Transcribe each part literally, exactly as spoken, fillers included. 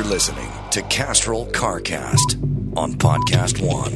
listening to Castrol CarCast on Podcast One.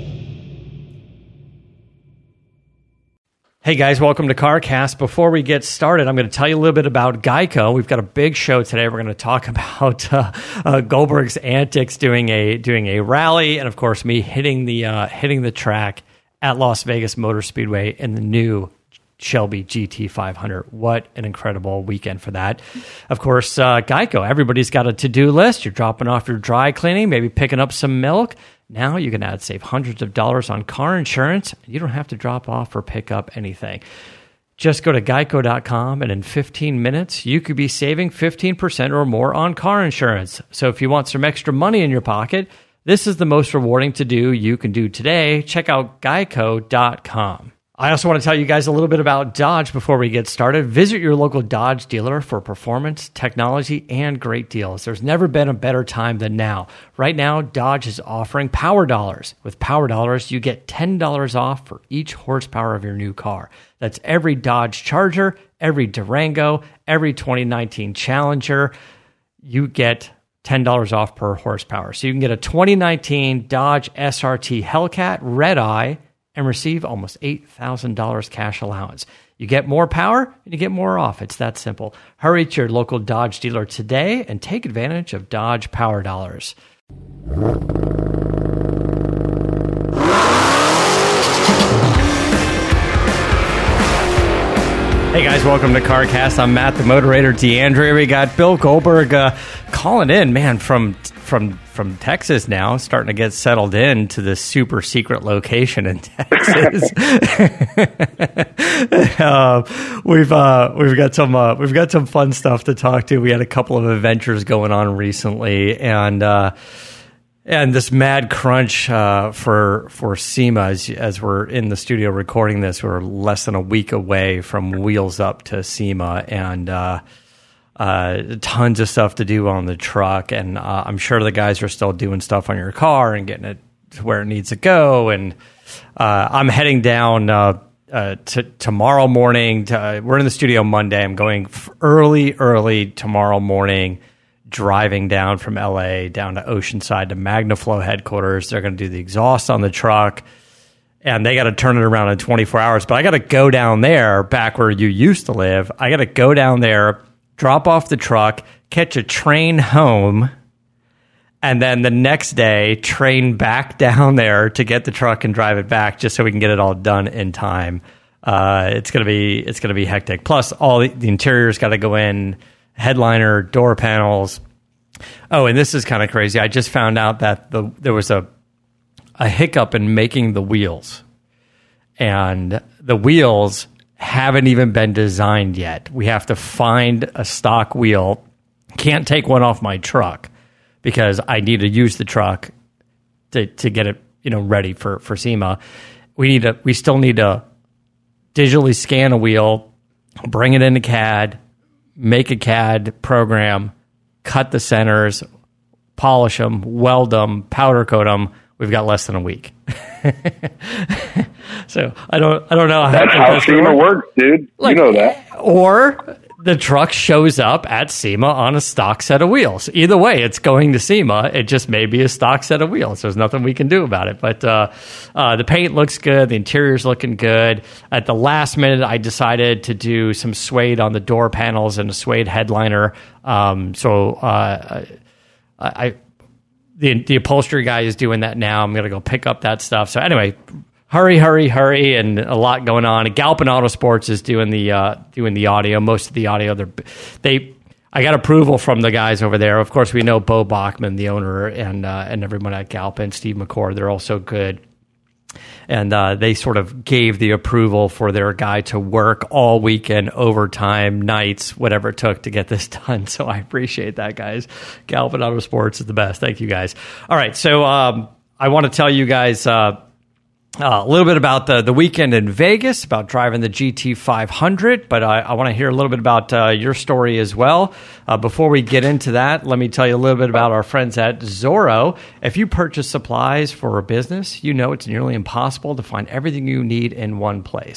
Hey guys, welcome to CarCast. Before we get started, I'm going to tell you a little bit about Geico. We've got a big show today. We're going to talk about uh, uh, Goldberg's antics doing a doing a rally, and of course, me hitting the uh, hitting the track at Las Vegas Motor Speedway in the new Shelby G T five hundred. What an incredible weekend for that. Of course, uh, Geico, everybody's got a to-do list. You're dropping off your dry cleaning, maybe picking up some milk. Now you can add save hundreds of dollars on car insurance. You don't have to drop off or pick up anything. Just go to geico dot com, and in fifteen minutes, you could be saving fifteen percent or more on car insurance. So if you want some extra money in your pocket, this is the most rewarding to do you can do today. Check out geico dot com. I also want to tell you guys a little bit about Dodge before we get started. Visit your local Dodge dealer for performance, technology, and great deals. There's never been a better time than now. Right now, Dodge is offering Power Dollars. With Power Dollars, you get ten dollars off for each horsepower of your new car. That's every Dodge Charger, every Durango, every twenty nineteen Challenger. You get ten dollars off per horsepower. So you can get a twenty nineteen Dodge S R T Hellcat Red Eye and receive almost eight thousand dollars cash allowance. You get more power, and you get more off. It's that simple. Hurry to your local Dodge dealer today and take advantage of Dodge Power Dollars. Hey guys, welcome to CarCast. I'm Matt, the Moderator, DeAndrea. We got Bill Goldberg uh, calling in, man, from from from Texas now, starting to get settled in to this super secret location in Texas. uh, we've uh, we've got some uh, we've got some fun stuff to talk to. We had a couple of adventures going on recently, and. Uh, And this mad crunch uh, for for SEMA, as, as we're in the studio recording this, we're less than a week away from Wheels Up to SEMA, and uh, uh, tons of stuff to do on the truck. And uh, I'm sure the guys are still doing stuff on your car and getting it to where it needs to go. And uh, I'm heading down uh, uh, to tomorrow morning. To, uh, we're in the studio Monday. I'm going early, early tomorrow morning, driving down from L A down to Oceanside to MagnaFlow headquarters. They're going to do the exhaust on the truck, and they got to turn it around in twenty-four hours. But I got to go down there, back where you used to live. I got to go down there, drop off the truck, catch a train home, and then the next day train back down there to get the truck and drive it back, just so we can get it all done in time. Uh, it's gonna be it's gonna be hectic. Plus, all the, the interior's got to go in. Headliner, door panels. Oh, and this is kind of crazy. I just found out that the there was a a hiccup in making the wheels. And the wheels haven't even been designed yet. We have to find a stock wheel. Can't take one off my truck because I need to use the truck to, to get it, you know, ready for, for SEMA. We need to we still need to digitally scan a wheel, bring it into C A D, make a C A D program, cut the centers, polish them, weld them, powder coat them. We've got less than a week. So I don't, I don't know how that's how SEMA works, dude. Like, you know that. Or the truck shows up at SEMA on a stock set of wheels. Either way, it's going to SEMA. It just may be a stock set of wheels. There's nothing we can do about it. But uh, uh, the paint looks good. The interior's looking good. At the last minute, I decided to do some suede on the door panels and a suede headliner. Um, so uh, I, I the the upholstery guy is doing that now. I'm going to go pick up that stuff. So anyway, hurry, hurry, hurry, and a lot going on. Galpin Autosports is doing the uh, doing the audio. Most of the audio, they're, they I got approval from the guys over there. Of course, we know Bo Bachman, the owner, and uh, and everyone at Galpin, Steve McCord. They're also good, and uh, they sort of gave the approval for their guy to work all weekend, overtime, nights, whatever it took to get this done. So I appreciate that, guys. Galpin Autosports is the best. Thank you, guys. All right, so um, I want to tell you guys. Uh, Uh, a little bit about the, the weekend in Vegas, about driving the G T five hundred, but I, I want to hear a little bit about uh, your story as well. Uh, before we get into that, let me tell you a little bit about our friends at Zorro. If you purchase supplies for a business, you know it's nearly impossible to find everything you need in one place.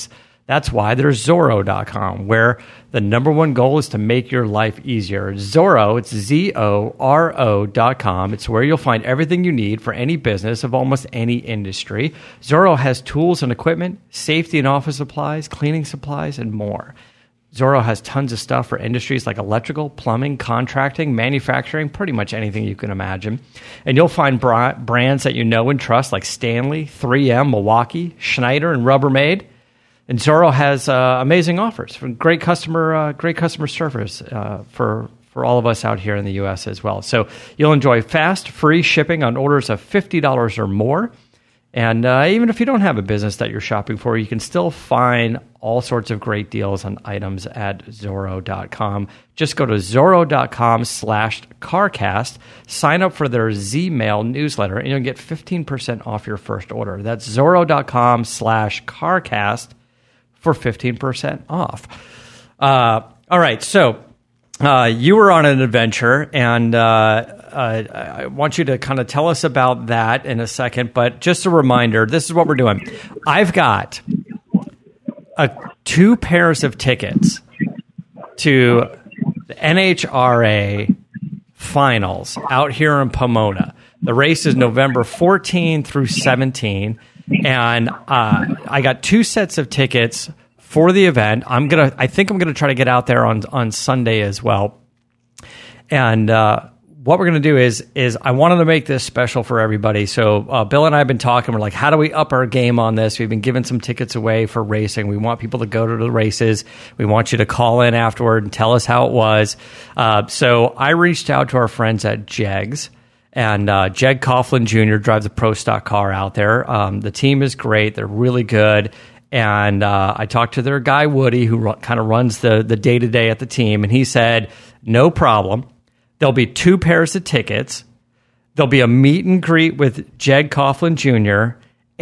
That's why there's Zorro dot com, where the number one goal is to make your life easier. Zorro, it's Z O R O dot com. It's where you'll find everything you need for any business of almost any industry. Zorro has tools and equipment, safety and office supplies, cleaning supplies, and more. Zorro has tons of stuff for industries like electrical, plumbing, contracting, manufacturing, pretty much anything you can imagine. And you'll find bra- brands that you know and trust like Stanley, three M, Milwaukee, Schneider, and Rubbermaid. And Zorro has uh, amazing offers for great customer, uh, great customer service uh, for for all of us out here in the U S as well. So you'll enjoy fast, free shipping on orders of fifty dollars or more. And uh, even if you don't have a business that you're shopping for, you can still find all sorts of great deals on items at Zorro dot com. Just go to Zorro dot com slash CarCast, sign up for their Z-Mail newsletter, and you'll get fifteen percent off your first order. That's Zorro dot com slash CarCast for fifteen percent off. Uh, all right, so uh, you were on an adventure, and uh, uh, I want you to kind of tell us about that in a second, but just a reminder, this is what we're doing. I've got a, two pairs of tickets to the N H R A finals out here in Pomona. The race is November fourteenth through seventeenth. And uh, I got two sets of tickets for the event. I'm gonna. I think I'm gonna try to get out there on on Sunday as well. And uh, what we're gonna do is is I wanted to make this special for everybody. So uh, Bill and I have been talking. We're like, how do we up our game on this? We've been giving some tickets away for racing. We want people to go to the races. We want you to call in afterward and tell us how it was. Uh, so I reached out to our friends at Jegs. And uh, Jeg Coughlin Junior drives a pro stock car out there. Um, the team is great. They're really good. And uh, I talked to their guy, Woody, who ru- kind of runs the, the day-to-day at the team. And he said, no problem. There'll be two pairs of tickets. There'll be a meet and greet with Jeg Coughlin Junior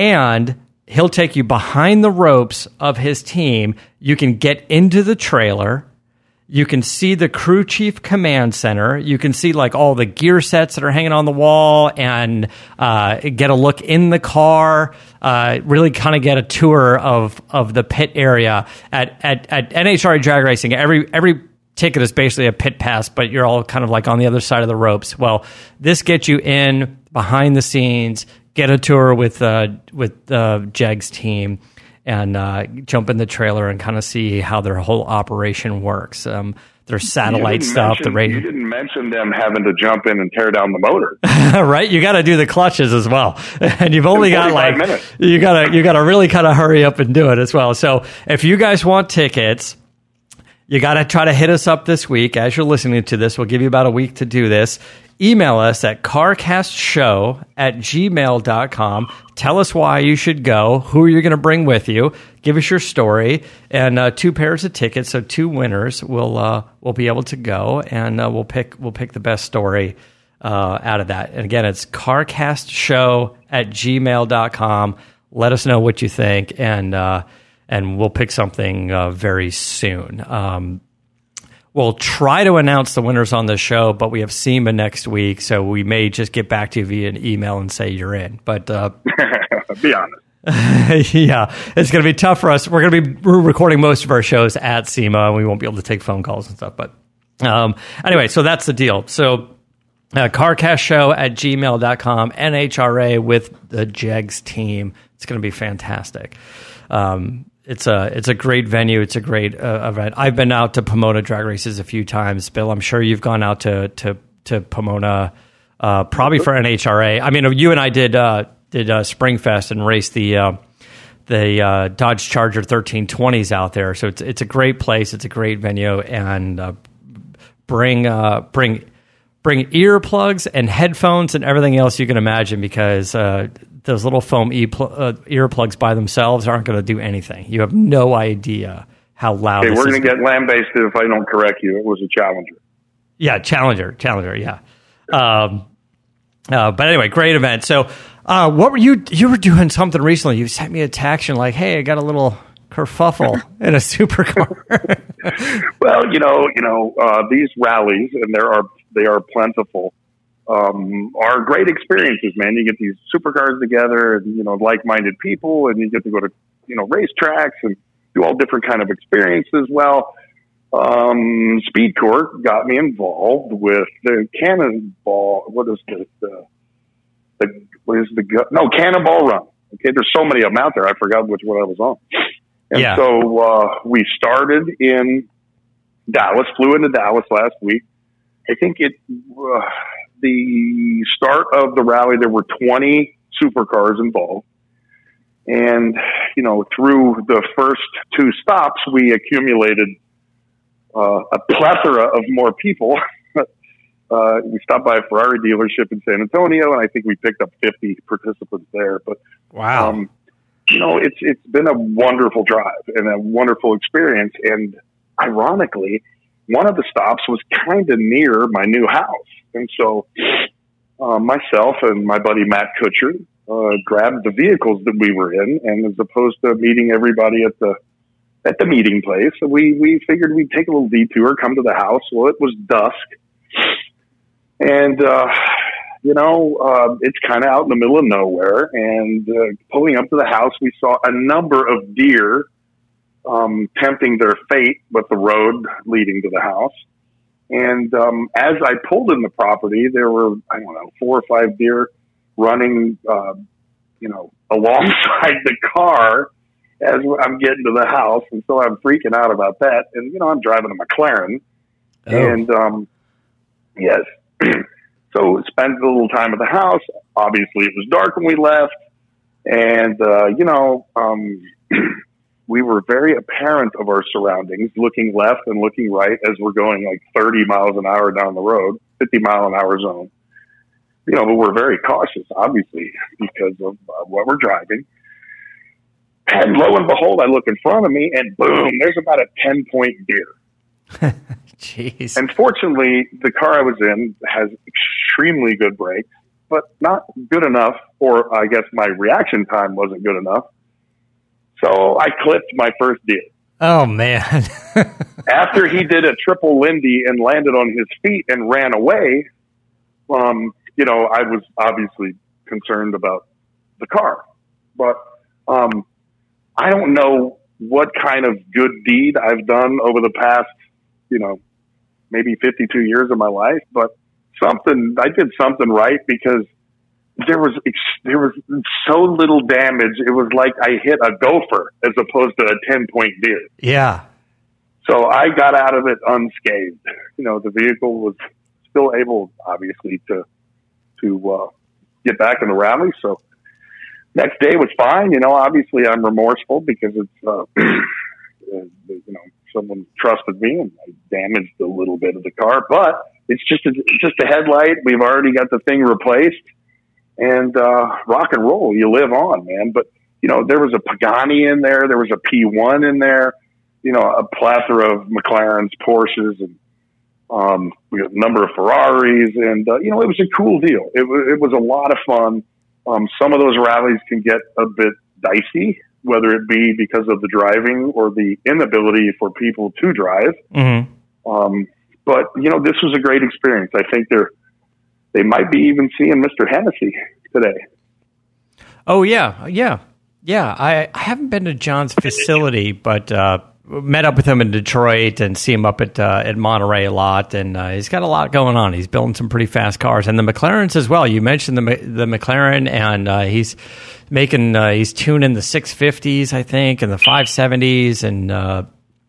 And he'll take you behind the ropes of his team. You can get into the trailer. You can see the crew chief command center. You can see like all the gear sets that are hanging on the wall and uh, get a look in the car. Uh, really kind of get a tour of of the pit area at at, at N H R A Drag Racing. Every every ticket is basically a pit pass, but you're all kind of like on the other side of the ropes. Well, this gets you in behind the scenes, get a tour with uh, with uh, Jeg's team. And uh, jump in the trailer and kind of see how their whole operation works. Um, their satellite stuff. Mention, the radio. You didn't mention them having to jump in and tear down the motor, right? You got to do the clutches as well, and you've only got like minutes. you got to you got to really kind of hurry up and do it as well. So if you guys want tickets, you got to try to hit us up this week. As you're listening to this, we'll give you about a week to do this. Email us at carcastshow at gmail dot com. Tell us why you should go, who you're going to bring with you. Give us your story, and uh, two pairs of tickets, so two winners will uh, will be able to go, and uh, we'll pick we'll pick the best story uh, out of that. And again, it's carcastshow at gmail dot com. Let us know what you think, and uh, and we'll pick something uh, very soon. Um, We'll try to announce the winners on the show, but we have SEMA next week, so we may just get back to you via an email and say you're in. But uh, be honest. yeah, it's going to be tough for us. We're going to be recording most of our shows at SEMA, and we won't be able to take phone calls and stuff. But um, anyway, so that's the deal. So uh, carcastshow at gmail dot com, N H R A with the Jegs team. It's going to be fantastic. Um It's a it's a great venue. It's a great uh, event. I've been out to Pomona drag races a few times. Bill, I'm sure you've gone out to to to Pomona, uh, probably for N H R A. I mean, you and I did uh, did uh, Springfest and raced the uh, the uh, Dodge Charger thirteen twenties out there. So it's it's a great place. It's a great venue, and uh, bring uh, bring bring earplugs and headphones and everything else you can imagine, because uh, those little foam e- uh, earplugs by themselves aren't going to do anything. You have no idea how loud hey, this we're is. going to get lambasted if I don't correct you. It was a Challenger. Yeah, Challenger, Challenger, yeah. Um, uh, but anyway, great event. So uh, what were you, you were doing something recently. You sent me a text and like, hey, I got a little kerfuffle in a supercar. Well, you know, you know, uh, these rallies, and there are, they are plentiful, um, are great experiences, man. You get these supercars together and, you know, like-minded people, and you get to go to, you know, racetracks, and do all different kind of experiences. Well, um, Speed Court got me involved with the Cannonball. What is the, the, the what is the, no, Cannonball Run. Okay. There's so many of them out there. I forgot which one I was on. And yeah. so, uh, we started in Dallas, flew into Dallas last week. I think it, uh, the start of the rally, there were twenty supercars involved. And, you know, through the first two stops, we accumulated uh, a plethora of more people. uh, we stopped by a Ferrari dealership in San Antonio, and I think we picked up fifty participants there. But, wow. Um, you know, it's it's been a wonderful drive and a wonderful experience. And ironically, one of the stops was kind of near my new house. And so uh, myself and my buddy Matt Kutcher uh, grabbed the vehicles that we were in, and as opposed to meeting everybody at the at the meeting place, we, we figured we'd take a little detour, come to the house. Well, it was dusk. And, uh, you know, uh, it's kind of out in the middle of nowhere. And uh, pulling up to the house, we saw a number of deer um, tempting their fate with the road leading to the house. And um, as I pulled in the property, there were, I don't know, four or five deer running, uh, you know, alongside the car as I'm getting to the house. And so I'm freaking out about that. And, you know, I'm driving a McLaren. Oh. And, um, yes. So spent a little time at the house. Obviously, it was dark when we left. And, uh, you know, um, we were very apparent of our surroundings, looking left and looking right as we're going like thirty miles an hour down the road, fifty mile an hour zone. You know, but we're very cautious, obviously, because of uh, what we're driving. And lo and behold, I look in front of me, and boom, there's about a ten-point deer. Jeez. And fortunately, the car I was in has extremely good brakes, but not good enough, or I guess my reaction time wasn't good enough. So I clipped my first deer. Oh, man. After he did a triple Lindy and landed on his feet and ran away, um, you know, I was obviously concerned about the car. But um, I don't know what kind of good deed I've done over the past, you know, maybe fifty-two years of my life, but something, I did something right, because there was, there was so little damage. It was like I hit a gopher as opposed to a ten point deer. Yeah. So I got out of it unscathed. You know, the vehicle was still able, obviously, to, to, uh, get back in the rally. So next day was fine. You know, obviously I'm remorseful because it's, uh, you know, someone trusted me and I damaged a little bit of the car, but it's just a, it's just a headlight. We've already got the thing replaced, and uh, rock and roll. You live on, man. But, you know, there was a Pagani in there. There was a P one in there, you know, a plethora of McLarens, Porsches, and um, we got a number of Ferraris. And, uh, you know, it was a cool deal. It, w- it was a lot of fun. Um, some of those rallies can get a bit dicey, whether it be because of the driving or the inability for people to drive. Mm-hmm. Um, but, you know, this was a great experience. I think they're, they might be even seeing Mister Hennessy today. Oh, yeah. Yeah. Yeah. I, I haven't been to John's facility, but uh, met up with him in Detroit and see him up at uh, at Monterey a lot. And uh, he's got a lot going on. He's building some pretty fast cars. And the McLarens as well. You mentioned the the McLaren, and uh, he's making, uh, he's tuning the six fifties, I think, and the five seventies, and uh,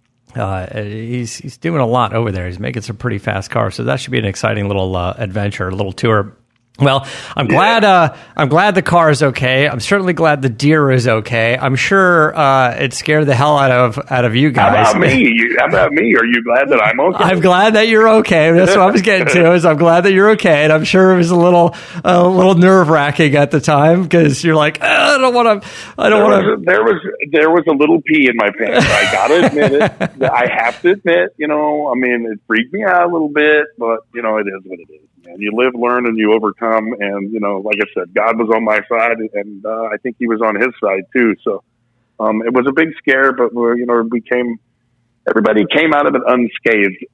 uh, he's he's doing a lot over there. He's making some pretty fast cars, so that should be an exciting little uh, adventure, a little tour. Well, I'm glad. Uh, I'm glad the car is okay. I'm certainly glad the deer is okay. I'm sure uh, it scared the hell out of out of you guys. How about me? How about me? Are you glad that I'm okay? I'm glad that you're okay. That's what I was getting to. Is I'm glad that you're okay, and I'm sure it was a little a little nerve wracking at the time, because you're like, I don't want to. I don't want to. There was there was a little pee in my pants. I gotta admit it. I have to admit, you know, I mean, it freaked me out a little bit, but you know, it is what it is. And you live, learn, and you overcome. And, you know, like I said, God was on my side, and uh, I think he was on his side, too. So um, it was a big scare, but, we're, you know, we came, everybody came out of it unscathed.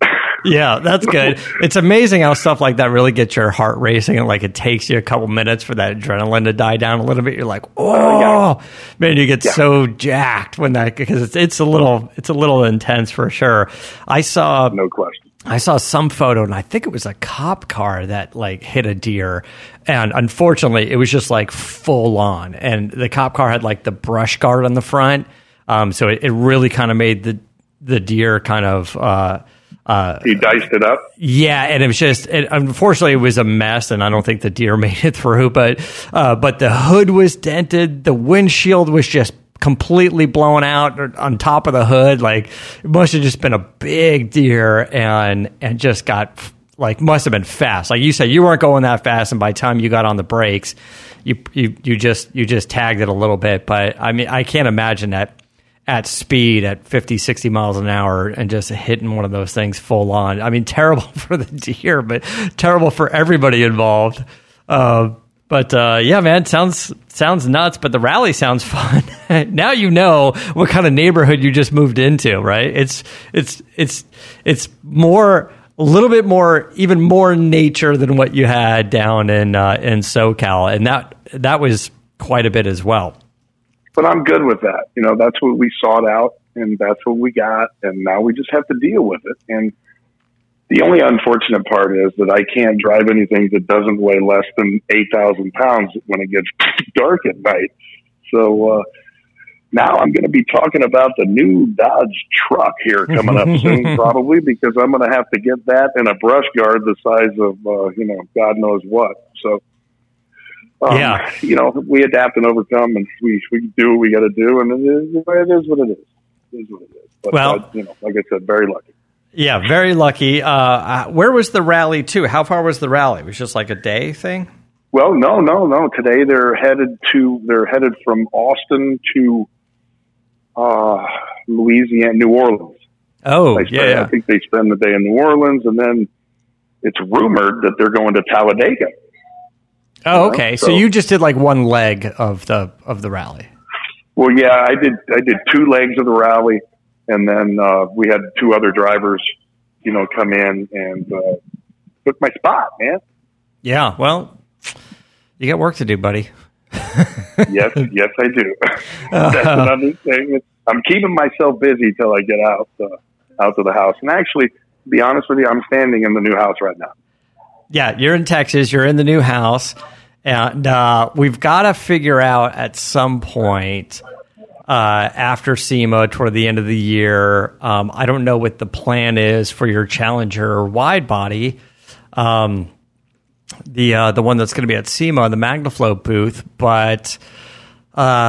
Yeah, that's good. It's amazing how stuff like that really gets your heart racing, and like it takes you a couple minutes for that adrenaline to die down a little bit. You're like, oh, uh, yeah. man, you get yeah. so jacked when that, because it's it's a little it's a little intense for sure. I saw no question. I saw some photo, and I think it was a cop car that like hit a deer, and unfortunately, it was just like full on, and the cop car had like the brush guard on the front, um, so it, it really kind of made the the deer kind of. Uh, Uh, he diced it up. Yeah, and it was just, it, unfortunately, it was a mess, and I don't think the deer made it through. But, uh, but the hood was dented, the windshield was just completely blown out on top of the hood. Like it must have just been a big deer, and and just got like must have been fast. Like you said, you weren't going that fast, and by the time you got on the brakes, you you you just you just tagged it a little bit. But I mean, I can't imagine that. At speed at fifty, sixty miles an hour and just hitting one of those things full on. I mean, terrible for the deer, but terrible for everybody involved. Uh, but uh, yeah, man, sounds sounds nuts, but the rally sounds fun. Now you know what kind of neighborhood you just moved into, right? It's it's it's it's more a little bit more, even more nature than what you had down in uh, in SoCal, and that that was quite a bit as well. But I'm good with that. You know, that's what we sought out, and that's what we got, and now we just have to deal with it. And the only unfortunate part is that I can't drive anything that doesn't weigh less than eight thousand pounds when it gets dark at night. So uh, now I'm going to be talking about the new Dodge truck here coming up soon, probably, because I'm going to have to get that in a brush guard the size of, uh, you know, God knows what. So. Um, yeah, you know, we adapt and overcome, and we we do what we got to do, and it is, it is what it is. It is what it is. But, well, uh, you know, like I said, very lucky. Yeah, very lucky. Uh, where was the rally to? How far was the rally? It was just like a day thing? Well, no, no, no. Today they're headed to they're headed from Austin to uh, Louisiana, New Orleans. Oh, spend, yeah, yeah. I think they spend the day in New Orleans, and then it's rumored that they're going to Talladega. Oh, okay. You know? so, so you just did like one leg of the of the rally. Well, yeah, I did. I did two legs of the rally, and then uh, we had two other drivers, you know, come in and uh, took my spot, man. Yeah. Well, you got work to do, buddy. yes, yes, I do. That's uh, another thing. I'm keeping myself busy till I get out uh, out to the house. And actually, to be honest with you, I'm standing in the new house right now. Yeah, you're in Texas. You're in the new house. And uh, we've got to figure out at some point uh, after SEMA toward the end of the year. Um, I don't know what the plan is for your Challenger wide body, um, the uh, the one that's going to be at SEMA, the MagnaFlow booth. But uh,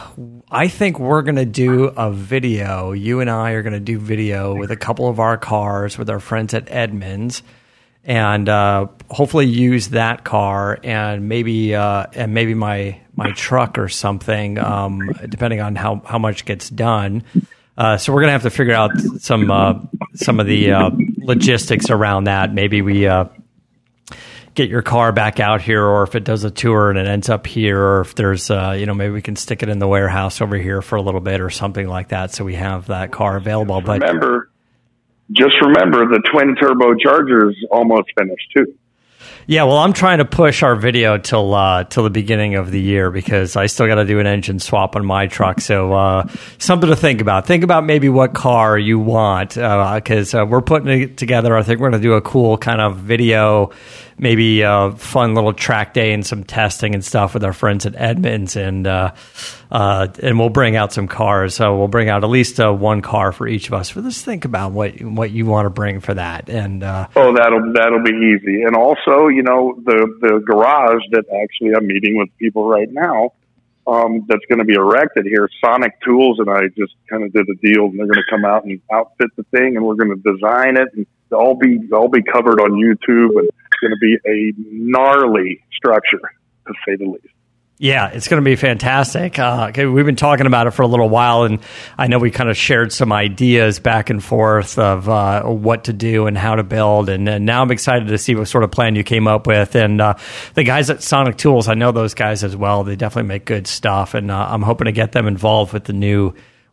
I think we're going to do a video. You and I are going to do video with a couple of our cars with our friends at Edmunds. And uh, hopefully use that car and maybe uh, and maybe my my truck or something, um, depending on how, how much gets done. Uh, so we're gonna have to figure out some uh, some of the uh, logistics around that. Maybe we uh, get your car back out here, or if it does a tour and it ends up here, or if there's uh, you know maybe we can stick it in the warehouse over here for a little bit or something like that, so we have that car available. But remember. Just remember, the twin turbo Charger's almost finished too. Yeah, well, I'm trying to push our video till uh, till the beginning of the year because I still got to do an engine swap on my truck. So uh, something to think about. Think about maybe what car you want because uh, uh, we're putting it together. I think we're going to do a cool kind of video, maybe a fun little track day and some testing and stuff with our friends at Edmunds, and uh, uh, and we'll bring out some cars. So we'll bring out at least uh, one car for each of us. But let's think about what what you want to bring for that. And uh, oh, that'll that'll be easy. And also, you know, the the garage that actually I'm meeting with people right now. Um, that's going to be erected here. Sonic Tools and I just kind of did a deal, and they're going to come out and outfit the thing, and we're going to design it, and it'll all be all be covered on YouTube, and it's going to be a gnarly structure, to say the least. Yeah, it's going to be fantastic. Uh, okay, we've been talking about it for a little while, and I know we kind of shared some ideas back and forth of uh, what to do and how to build, and, and now I'm excited to see what sort of plan you came up with. And uh, the guys at Sonic Tools, I know those guys as well. They definitely make good stuff, and uh, I'm hoping to get them involved with the new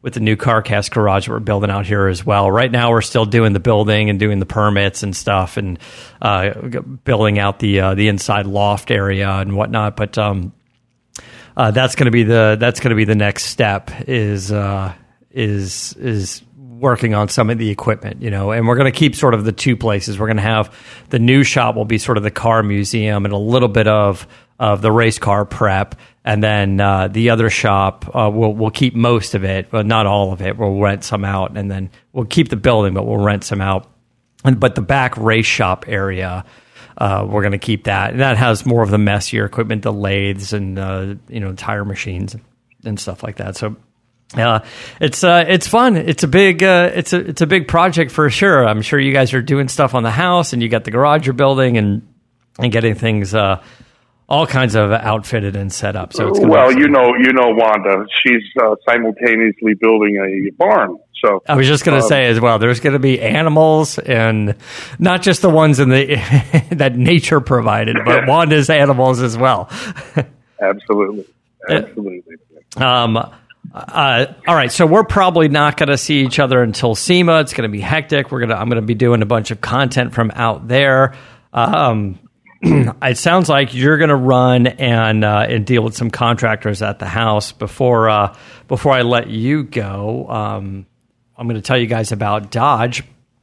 with the new CarCast garage that we're building out here as well. Right now, we're still doing the building and doing the permits and stuff, and uh, building out the uh, the inside loft area and whatnot. But um, uh, that's going to be the that's going to be the next step is uh, is is working on some of the equipment, you know. And we're going to keep sort of the two places. We're going to have the new shop will be sort of the car museum and a little bit of of the race car prep. And then uh, the other shop, uh, we'll we'll keep most of it, but not all of it. We'll rent some out, and then we'll keep the building, but we'll rent some out. And but the back race shop area, uh, we're going to keep that, and that has more of the messier equipment, the lathes and uh, you know tire machines and stuff like that. So uh, it's uh, it's fun. It's a big uh, it's a it's a big project for sure. I'm sure you guys are doing stuff on the house, and you got the garage you're building, and and getting things. Uh, all kinds of outfitted and set up. So it's well, you know, you know, Wanda, she's uh, simultaneously building a barn. So I was just going to um, say as well, there's going to be animals, and not just the ones in the that nature provided, but Wanda's animals as well. Absolutely, absolutely. Um, uh, all right, so we're probably not going to see each other until SEMA. It's going to be hectic. We're gonna, I'm going to be doing a bunch of content from out there. Um, It sounds like you're going to run and uh, and deal with some contractors at the house before uh, before I let you go. Um, I'm going to tell you guys about Dodge.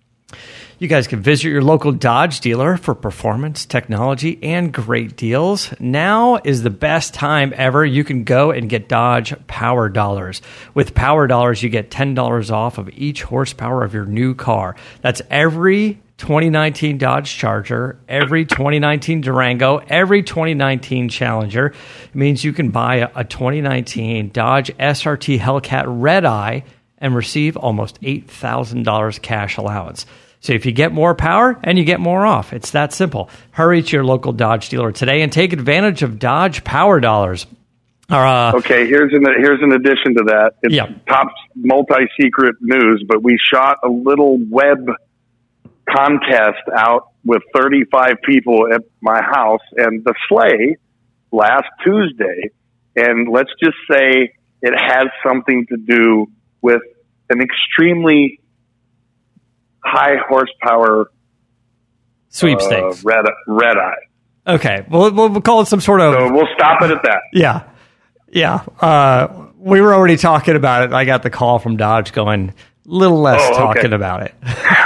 You guys can visit your local Dodge dealer for performance, technology, and great deals. Now is the best time ever. You can go and get Dodge Power Dollars. With Power Dollars, you get ten dollars off of each horsepower of your new car. That's every twenty nineteen Dodge Charger, every twenty nineteen Durango, every twenty nineteen Challenger. It means you can buy a, a twenty nineteen Dodge S R T Hellcat Red Eye and receive almost eight thousand dollars cash allowance. So if you get more power and you get more off, it's that simple. Hurry to your local Dodge dealer today and take advantage of Dodge Power Dollars. Uh, okay, here's an here's an addition to that. It's yeah. top multi-secret news, but we shot a little web contest out with thirty-five people at my house and the sleigh last Tuesday. And let's just say it has something to do with an extremely high horsepower sweepstakes. Uh, red, red eye. Okay. Well, we'll call it some sort of... So we'll stop it at that. Yeah. Yeah. Uh, we were already talking about it. I got the call from Dodge going... little less oh, okay. talking about it.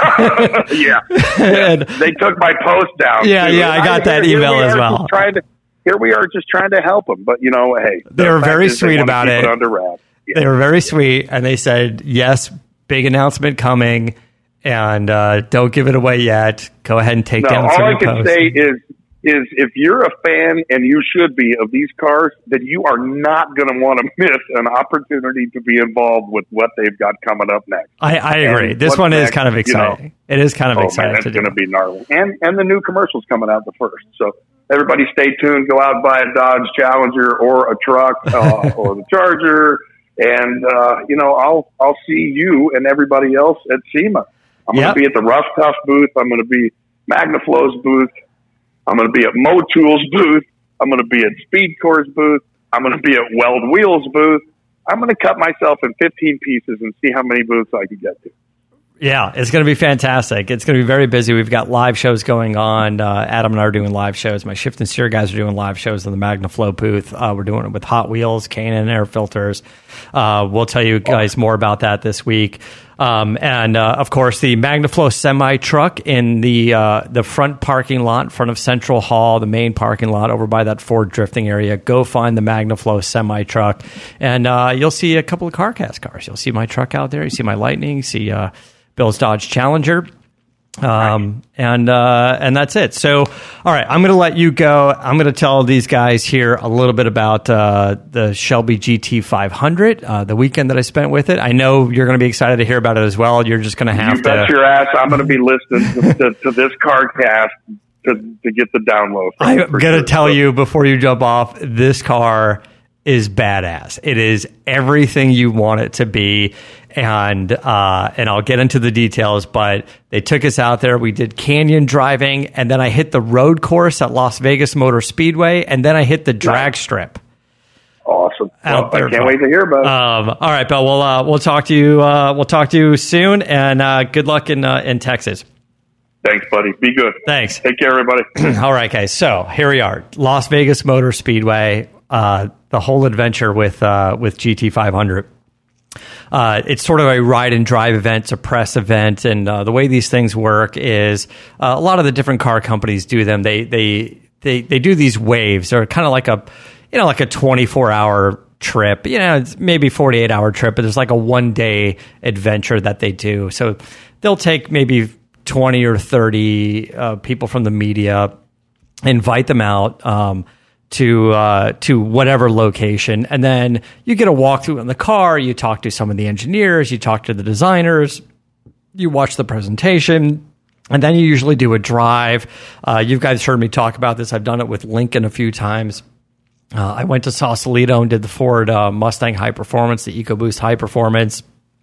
yeah. and, they took my post down. Yeah, too. yeah, I got that here, email here as well. Trying to, here we are just trying to help them. But, you know, hey. They were very sweet about it. it under wraps. Yeah. They were very sweet, and they said, yes, big announcement coming, and uh, don't give it away yet. Go ahead and take no, down some all I can posts. say is, is if you're a fan, and you should be, of these cars, then you are not going to want to miss an opportunity to be involved with what they've got coming up next. I, I agree. And this one next, is kind of exciting. You know, it is kind of oh exciting. Man, it's going to be gnarly. And, and the new commercial's coming out the first. So everybody stay tuned. Go out and buy a Dodge Challenger or a truck uh, or the Charger. And, uh, you know, I'll I'll see you and everybody else at SEMA. I'm going to be at the Rough Tough booth. I'm going to be MagnaFlow's booth. I'm going to be at Motool's booth. I'm going to be at Speedcore's booth. I'm going to be at Weld Wheels booth. I'm going to cut myself in fifteen pieces and see how many booths I can get to. Yeah, it's going to be fantastic. It's going to be very busy. We've got live shows going on. Uh, Adam and I are doing live shows. My Shift and Steer guys are doing live shows in the MagnaFlow booth. Uh, we're doing it with Hot Wheels, K&N Air Filters. Uh, we'll tell you guys more about that this week. Um, and, uh, of course, the MagnaFlow semi-truck in the uh, the front parking lot in front of Central Hall, the main parking lot over by that Ford drifting area. Go find the MagnaFlow semi-truck, and uh, you'll see a couple of CarCast cars. You'll see my truck out there. You see my Lightning. You see uh, Bill's Dodge Challenger. Um, and, uh, and that's it. So, all right, I'm going to let you go. I'm going to tell these guys here a little bit about, uh, the Shelby G T five hundred, uh, the weekend that I spent with it. I know you're going to be excited to hear about it as well. You're just going to have you to. You bet your ass. I'm going to be listening to, to, to this CarCast to, to get the download. I'm going to sure. tell you before you jump off, this car is badass. It is everything you want it to be. And uh, and I'll get into the details, but they took us out there. We did canyon driving, and then I hit the road course at Las Vegas Motor Speedway, and then I hit the drag strip. Awesome. out well, there. I can't wait to hear about it. Um, all right, Bill. We'll uh, we'll talk to you. Uh, we'll talk to you soon, and uh, good luck in uh, in Texas. Thanks, buddy. Be good. Thanks. Take care, everybody. All right, guys. So here we are, Las Vegas Motor Speedway. Uh, the whole adventure with uh, with G T five hundred. Uh, it's sort of a ride and drive event, it's a press event, and uh, the way these things work is uh, a lot of the different car companies do them. They they they they do these waves. They're kind of like a you know like a twenty-four hour trip. You know, it's maybe forty-eight hour trip, but there's like a one day adventure that they do. So they'll take maybe twenty or thirty uh, people from the media, invite them out. Um, to uh, to whatever location, and then you get a walkthrough in the car. You talk to some of the engineers, you talk to the designers, you watch the presentation, and then you usually do a drive. Uh, you guys heard me talk about this. I've done it with Lincoln a few times. Uh, I went to Sausalito and did the Ford uh, Mustang High Performance, the EcoBoost High Performance.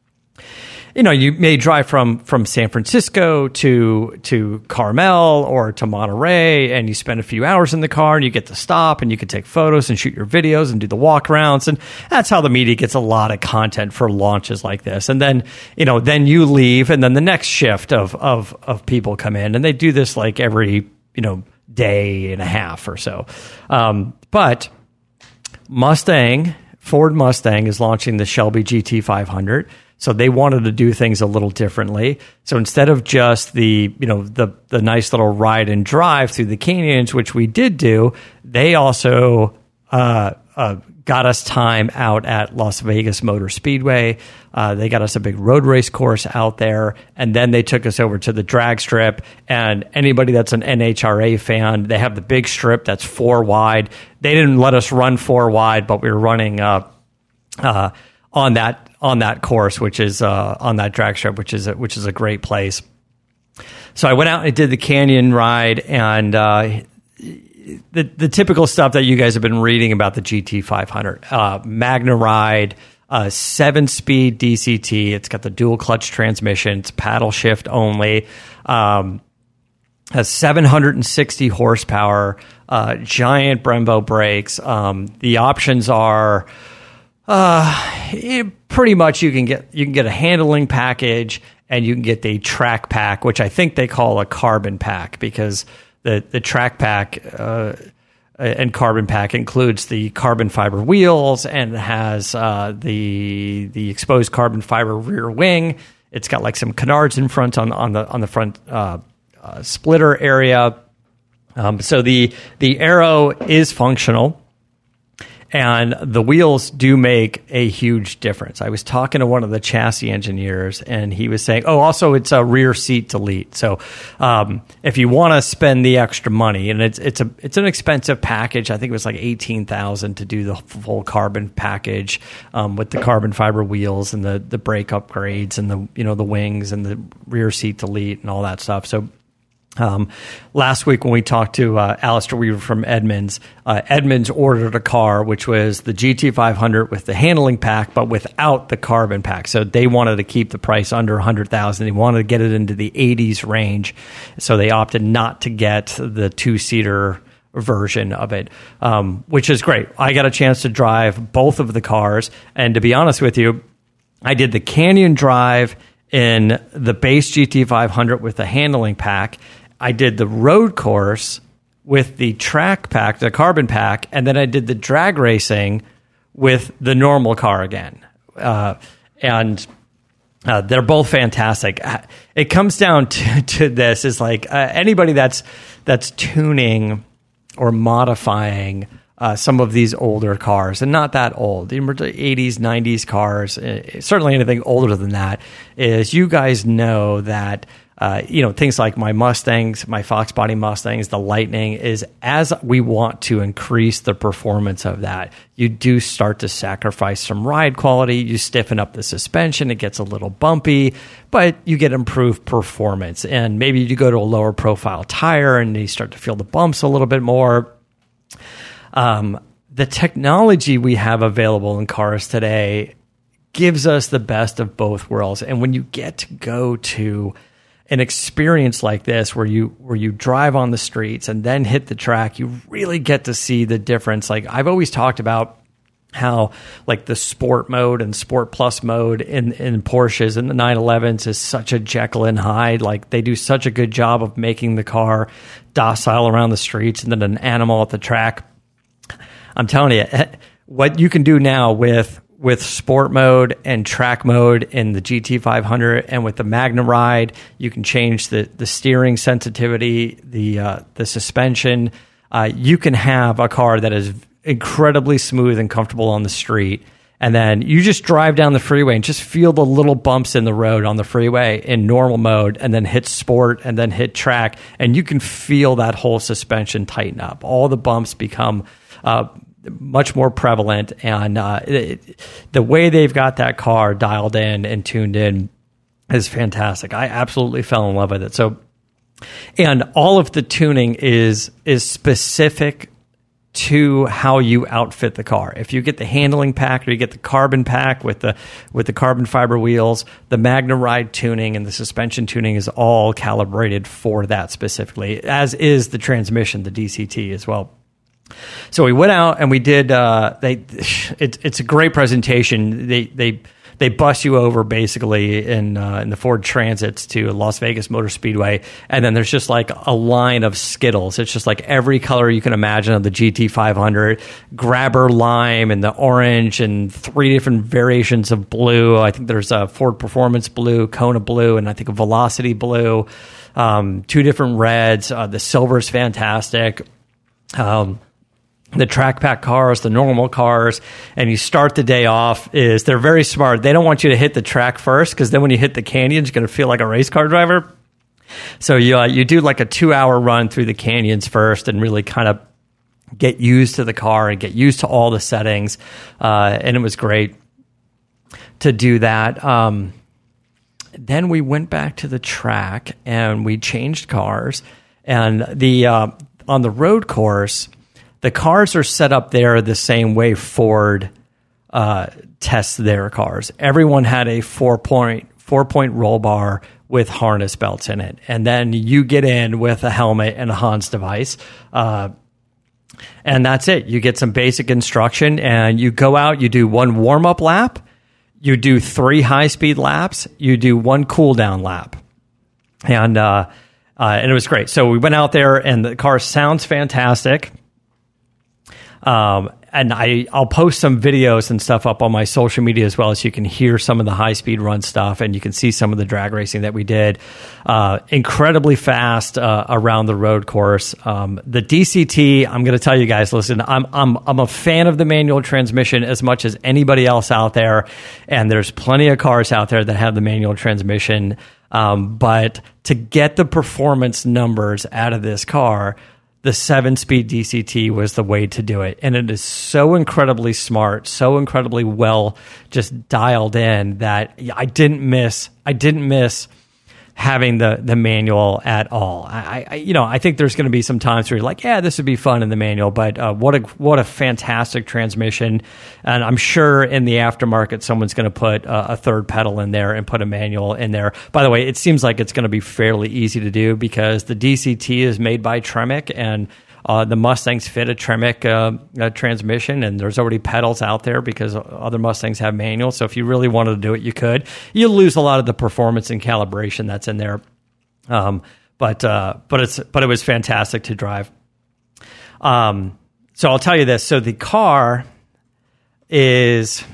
You know, you may drive from from San Francisco to to Carmel or to Monterey, and you spend a few hours in the car, and you get to stop, and you can take photos and shoot your videos and do the walkarounds, and that's how the media gets a lot of content for launches like this. And then, you know, then you leave, and then the next shift of of of people come in, and they do this like every you know day and a half or so. Um, but Mustang, Ford Mustang is launching the Shelby G T five hundred. So they wanted to do things a little differently. So instead of just the, you know, the the nice little ride and drive through the canyons, which we did do, they also uh, uh, got us time out at Las Vegas Motor Speedway. Uh, they got us a big road race course out there, and then they took us over to the drag strip. And anybody that's an N H R A fan, they have the big strip that's four wide. They didn't let us run four wide, but we were running uh, uh, on that. on that course, which is uh, on that drag strip, which is a, which is a great place. So I went out and did the canyon ride, and uh, the the typical stuff that you guys have been reading about the G T five hundred, uh, Magna ride, uh, seven speed D C T. It's got the dual clutch transmission. It's paddle shift only. Um, has seven hundred sixty horsepower, uh, giant Brembo brakes. Um, the options are. Uh, it, pretty much you can get you can get a handling package, and you can get the track pack, which I think they call a carbon pack, because the the track pack uh, and carbon pack includes the carbon fiber wheels and has uh, the the exposed carbon fiber rear wing. It's got like some canards in front on on the on the front uh, uh, splitter area. Um, so the the aero is functional. And the wheels do make a huge difference. I was talking to one of the chassis engineers, and he was saying, oh, also it's a rear seat delete. So um, if you want to spend the extra money, and it's it's a it's an expensive package. I think it was like eighteen thousand dollars to do the full carbon package um, with the carbon fiber wheels and the the brake upgrades and the you know the wings and the rear seat delete and all that stuff. So Um, last week when we talked to uh, Alistair Weaver from Edmunds, uh, Edmunds ordered a car which was the G T five hundred with the handling pack, but without the carbon pack. So they wanted to keep the price under one hundred thousand dollars. They wanted to get it into the eighties range, so they opted not to get the two-seater version of it, um, which is great. I got a chance to drive both of the cars, and to be honest with you, I did the Canyon drive in the base G T five hundred with the handling pack. I did the road course with the track pack, the carbon pack, and then I did the drag racing with the normal car again. Uh, and uh, they're both fantastic. It comes down to, to this is like uh, anybody that's that's tuning or modifying uh, some of these older cars, and not that old, the eighties, nineties cars, uh, certainly anything older than that, is you guys know that Uh, you know, things like my Mustangs, my Fox body Mustangs, the Lightning, is as we want to increase the performance of that, you do start to sacrifice some ride quality. You stiffen up the suspension. It gets a little bumpy, but you get improved performance. And maybe you go to a lower profile tire and you start to feel the bumps a little bit more. Um, the technology we have available in cars today gives us the best of both worlds. And when you get to go to an experience like this, where you where you drive on the streets and then hit the track, you really get to see the difference. Like I've always talked about how like the sport mode and sport plus mode in, in Porsches and the nine elevens is such a Jekyll and Hyde. Like they do such a good job of making the car docile around the streets and then an animal at the track. I'm telling you, what you can do now with with sport mode and track mode in the G T five hundred and with the Magna Ride, you can change the, the steering sensitivity, the uh, the suspension. Uh, you can have a car that is incredibly smooth and comfortable on the street. And then you just drive down the freeway and just feel the little bumps in the road on the freeway in normal mode, and then hit sport and then hit track. And you can feel that whole suspension tighten up. All the bumps become uh, much more prevalent. And uh, it, the way they've got that car dialed in and tuned in is fantastic. I absolutely fell in love with it. So, and all of the tuning is is specific to how you outfit the car. If you get the handling pack or you get the carbon pack with the with the carbon fiber wheels, the Magna Ride tuning and the suspension tuning is all calibrated for that specifically, as is the transmission, the D C T as well. So we went out and we did. Uh, they, it, it's a great presentation. They they they bus you over basically in uh, in the Ford Transits to Las Vegas Motor Speedway, and then there's just like a line of Skittles. It's just like every color you can imagine of the G T five hundred, Grabber lime and the orange, and three different variations of blue. I think there's a Ford Performance blue, Kona blue, and I think a Velocity blue. Um, two different reds. Uh, the silver's fantastic. Um, the track pack cars, the normal cars, and you start the day off is they're very smart. They don't want you to hit the track first, because then when you hit the canyons, you're going to feel like a race car driver. So you uh, you do like a two hour run through the canyons first and really kind of get used to the car and get used to all the settings. Uh, and it was great to do that. Um, then we went back to the track and we changed cars, and the uh, on the road course, the cars are set up there the same way Ford uh, tests their cars. Everyone had a four-point four-point roll bar with harness belts in it, and then you get in with a helmet and a Hans device, uh, and that's it. You get some basic instruction, and you go out. You do one warm-up lap, you do three high-speed laps, you do one cool-down lap, and uh, uh, and it was great. So we went out there, and the car sounds fantastic. Um, and I, I'll post some videos and stuff up on my social media as well, so you can hear some of the high speed run stuff, and you can see some of the drag racing that we did. Uh, incredibly fast uh, around the road course. Um, the D C T, I'm going to tell you guys, listen, I'm I'm I'm a fan of the manual transmission as much as anybody else out there, and there's plenty of cars out there that have the manual transmission. Um, but to get the performance numbers out of this car, the seven-speed D C T was the way to do it. And it is so incredibly smart, so incredibly well just dialed in that I didn't miss I didn't miss having the the manual at all. I, I you know, I think there's going to be some times where you're like, yeah, this would be fun in the manual, but uh, what a what a fantastic transmission. And I'm sure in the aftermarket someone's going to put uh, a third pedal in there and put a manual in there. By the way, it seems like it's going to be fairly easy to do, because the D C T is made by Tremec, and Uh, the Mustangs fit a Tremec uh, uh, transmission, and there's already pedals out there because other Mustangs have manuals. So if you really wanted to do it, you could. You lose a lot of the performance and calibration that's in there, um, but uh, but it's but it was fantastic to drive. Um, so I'll tell you this: so the car is,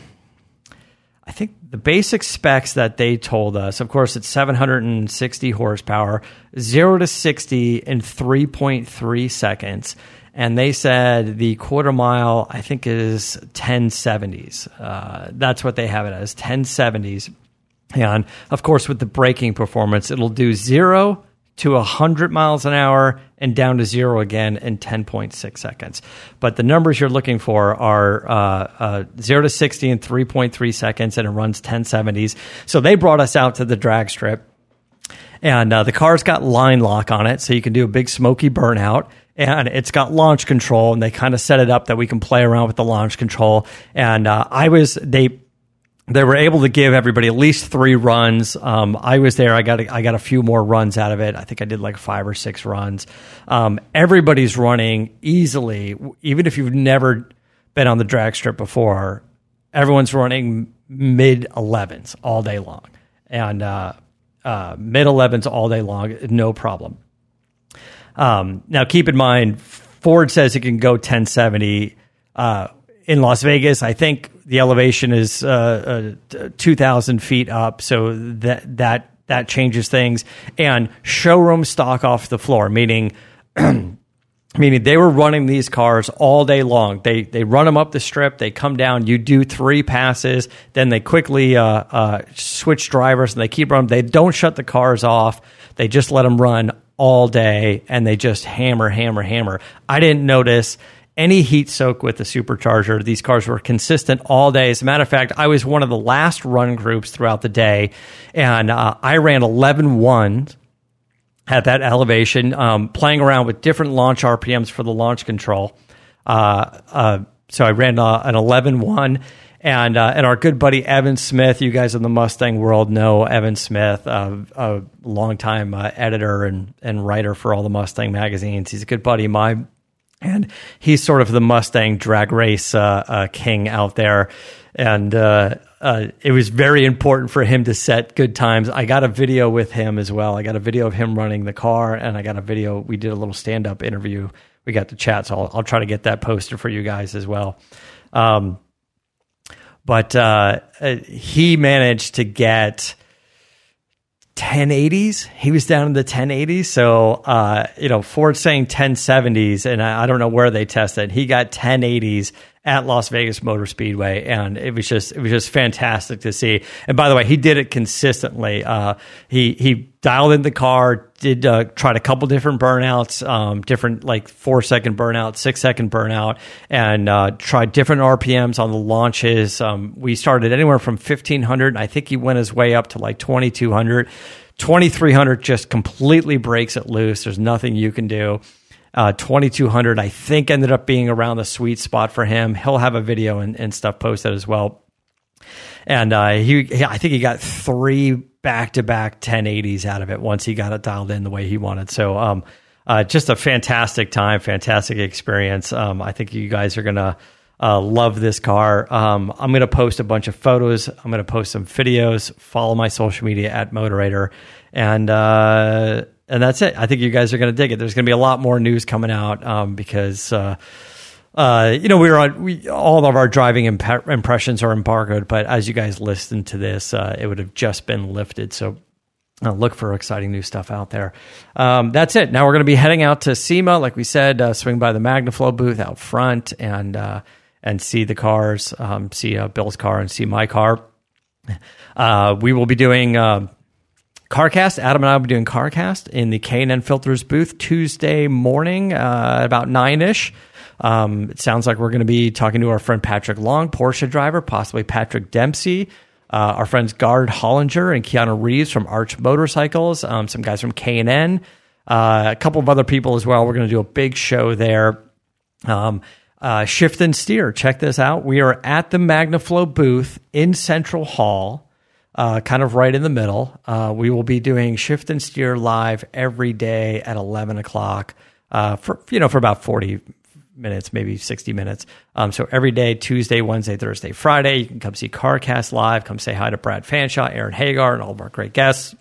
I think, the basic specs that they told us, of course, it's seven hundred sixty horsepower, zero to sixty in three point three seconds. And they said the quarter mile, I think, is ten seventies. Uh, that's what they have it as, ten seventies. And, of course, with the braking performance, it'll do zero to one hundred miles an hour and down to zero again in ten point six seconds. But the numbers you're looking for are uh, uh, zero to sixty in three point three seconds, and it runs ten seventies. So they brought us out to the drag strip, and uh, the car's got line lock on it, so you can do a big smoky burnout. And it's got launch control, and they kind of set it up that we can play around with the launch control. And uh, I was, they... They were able to give everybody at least three runs. Um, I was there. I got a, I got a few more runs out of it. I think I did like five or six runs. Um, everybody's running easily, even if you've never been on the drag strip before, everyone's running mid elevens all day long, and uh, uh, mid elevens all day long, no problem. Um, now, keep in mind, Ford says it can go ten seventy. Uh, in Las Vegas, I think the elevation is uh, uh, two thousand feet up, so that that that changes things. And showroom stock off the floor, meaning meaning they were running these cars all day long. They they run them up the strip, they come down, you do three passes, then they quickly uh, uh, switch drivers, and they keep running. They don't shut the cars off. They just let them run all day, and they just hammer, hammer, hammer. I didn't notice any heat soak with the supercharger. These cars were consistent all day. As a matter of fact, I was one of the last run groups throughout the day, and uh, I ran eleven one at that elevation, um, playing around with different launch R P Ms for the launch control. Uh, uh, so I ran uh, an eleven one, and uh, and our good buddy Evan Smith, you guys in the Mustang world know Evan Smith, uh, a longtime uh, editor and, and writer for all the Mustang magazines. He's a good buddy of mine. And he's sort of the Mustang drag race uh, uh, king out there. And uh, uh, it was very important for him to set good times. I got a video with him as well. I got a video of him running the car, and I got a video. We did a little stand-up interview. We got to chat, so I'll, I'll try to get that posted for you guys as well. Um, but uh, he managed to get ten eighties. He was down in the ten eighties. So, uh, you know, Ford's saying ten seventies, and I, I don't know where they tested. He got ten eighties at Las Vegas Motor Speedway, and it was just it was just fantastic to see. And by the way, he did it consistently. Uh, he he dialed in the car, did uh, tried a couple different burnouts, um, different like four second burnout, six second burnout, and uh, tried different R P Ms on the launches. Um, we started anywhere from fifteen hundred. I think he went his way up to like twenty-two hundred. twenty-three hundred just completely breaks it loose. There's nothing you can do. Uh, twenty-two hundred, I think, ended up being around the sweet spot for him. He'll have a video and, and stuff posted as well. And uh, he, he, I think he got three back-to-back ten eighties out of it once he got it dialed in the way he wanted. So um, uh, just a fantastic time, fantastic experience. Um, I think you guys are going to uh, love this car. Um, I'm going to post a bunch of photos. I'm going to post some videos. Follow my social media at Moderator. And... Uh, And that's it. I think you guys are going to dig it. There's going to be a lot more news coming out um, because, uh, uh, you know, we were on, we, all of our driving imp- impressions are embargoed, but as you guys listen to this, uh, it would have just been lifted. So uh, look for exciting new stuff out there. Um, that's it. Now we're going to be heading out to SEMA, like we said, uh, swing by the MagnaFlow booth out front and uh, and see the cars, um, see uh, Bill's car and see my car. Uh, we will be doing... Uh, CarCast. Adam and I will be doing CarCast in the K and N Filters booth Tuesday morning, uh, about nine-ish. Um, it sounds like we're going to be talking to our friend Patrick Long, Porsche driver, possibly Patrick Dempsey, uh, our friends Gard Hollinger and Keanu Reeves from Arch Motorcycles, um, some guys from K and N, uh, a couple of other people as well. We're going to do a big show there. Um, uh, Shift and Steer. Check this out. We are at the MagnaFlow booth in Central Hall. Uh, kind of right in the middle. Uh, we will be doing Shift and Steer live every day at eleven o'clock uh, for, you know, for about forty minutes, maybe sixty minutes. Um, so every day, Tuesday, Wednesday, Thursday, Friday, you can come see CarCast live. Come say hi to Brad Fanshaw, Aaron Hagar, and all of our great guests.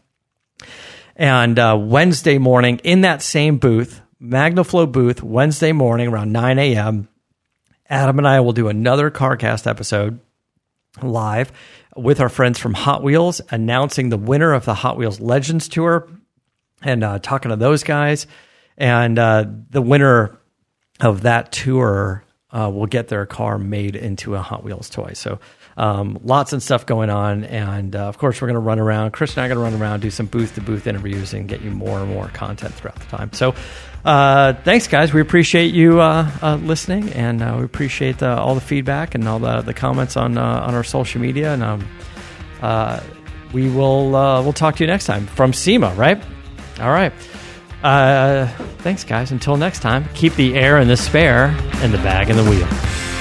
And uh, Wednesday morning in that same booth, MagnaFlow booth, Wednesday morning around nine a.m., Adam and I will do another CarCast episode live with our friends from Hot Wheels, announcing the winner of the Hot Wheels Legends Tour and uh, talking to those guys. And uh, the winner of that tour uh, will get their car made into a Hot Wheels toy. So um, lots of stuff going on. And uh, of course, we're going to run around. Chris and I are going to run around, do some booth-to-booth interviews and get you more and more content throughout the time. So uh, thanks, guys. We appreciate you uh, uh, listening, and uh, we appreciate uh, all the feedback and all the, the comments on uh, on our social media. And um, uh, we will uh, we'll talk to you next time from SEMA, right? All right. Uh, thanks, guys. Until next time, keep the air in the spare and the bag in the wheel.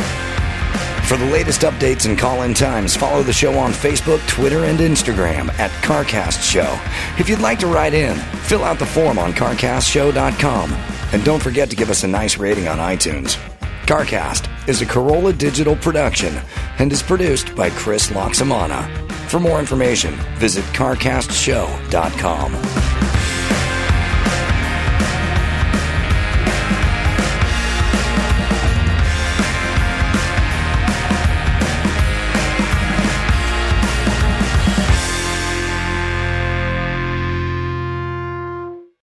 For the latest updates and call-in times, follow the show on Facebook, Twitter, and Instagram at CarCast Show. If you'd like to write in, fill out the form on car cast show dot com. And don't forget to give us a nice rating on iTunes. CarCast, is a Corolla Digital production and is produced by Chris Loxamana. For more information, visit car cast show dot com.